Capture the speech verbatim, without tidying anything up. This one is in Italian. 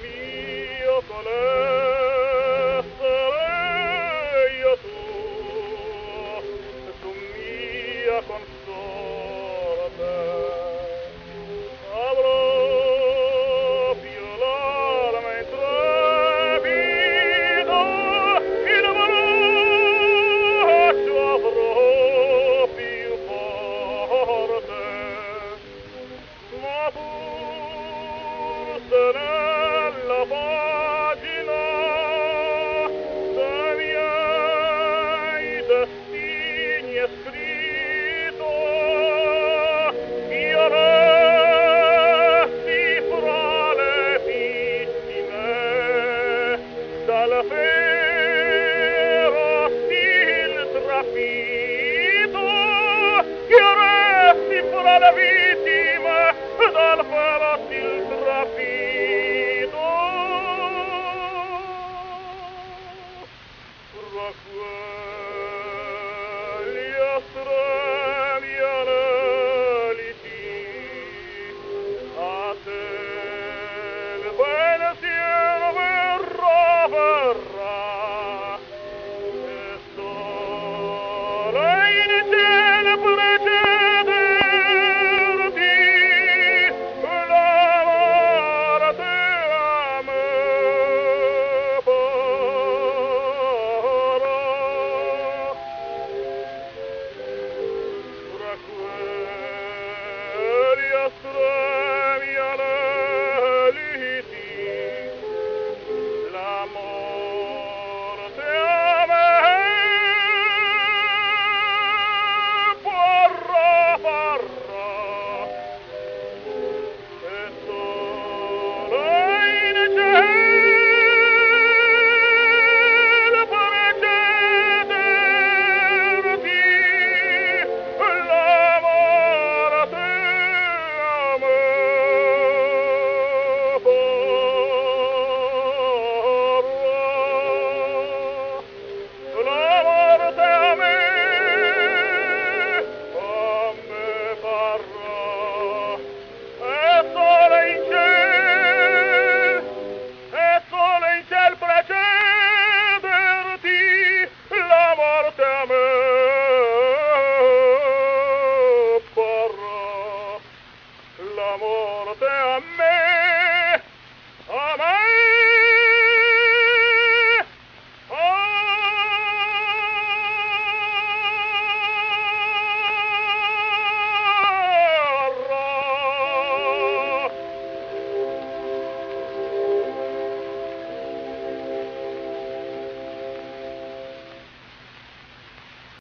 mio qual essere io tuo, e tu mia consorte. Avrò più l'arme intrepido, in braccio avrò più forte, ma pur se nella pagina dei miei destini è scritto, io resti fra le vittime dal fero stil trafitto, io resti fra le vittime